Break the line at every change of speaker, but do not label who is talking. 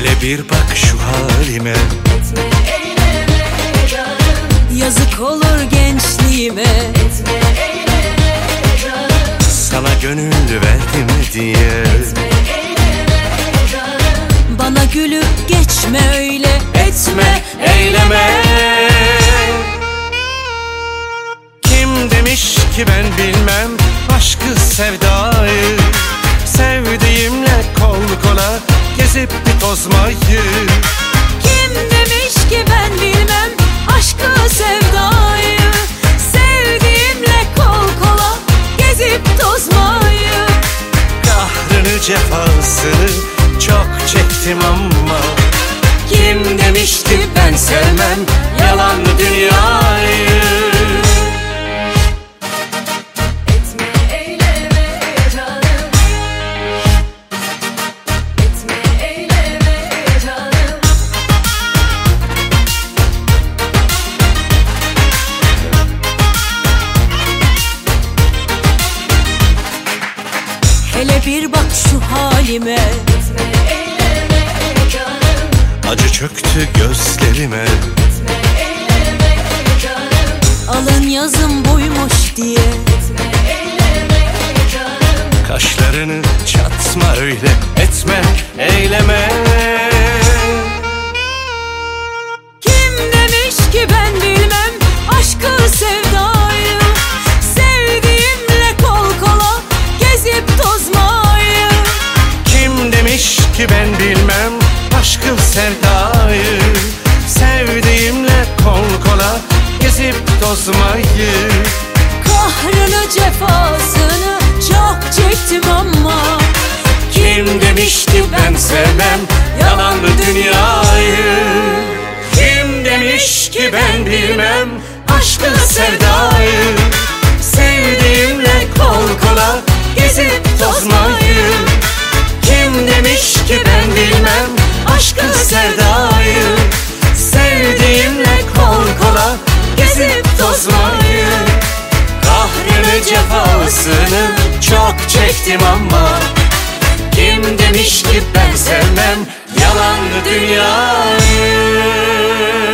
Hele bir bak şu halime.
Etme eyleme canım.
Yazık olur gençliğime.
Etme eyleme canım.
Sana gönül verdim diye.
Etme eyleme canım.
Bana gülüp geçme öyle.
Etme eyleme. Kim demiş ki ben bilmem aşkı sevdayı, sevdiğimle kol kola gezip bir tozmayı.
Kim demiş ki ben bilmem aşkı sevdayı, sevdiğimle kol kola gezip tozmayı.
Kahrını cefasını çok çektim ama kim demişti ben sevmem yalan dünyayı.
Etme eyleme canım. Etme eyleme canım.
Hele bir bak şu halime.
Etme eyleme canım.
Acı çöktü gözlerime.
Etme eyleme canım.
Alın yazım buymuş diye.
Etme eyleme canım.
Kaşlarını çatma öyle. Etme eyleme.
Kim demiş ki ben bilmem aşkı sevdayı, sevdiğimle kol kola gezip tozmayı.
Kim demiş ki ben bilmem aşkı sevdayı, sevdiğimle kol kola gezip tozmayı.
Kahrını cefasını çok çektim ama
Kim demişti ben sevmem yalan dünyayı. Kim demiş ki ben bilmem aşkı sevdayı, sevdiğimle kol kola gezip tozmayı. Kim demiş ki ben bilmem aşkı sevdayı, sevdiğimle kol kola gezip tozmayı. Kahrını cefasını çok çektim ama kim demiş ki ben sevmem yalan dünyayı.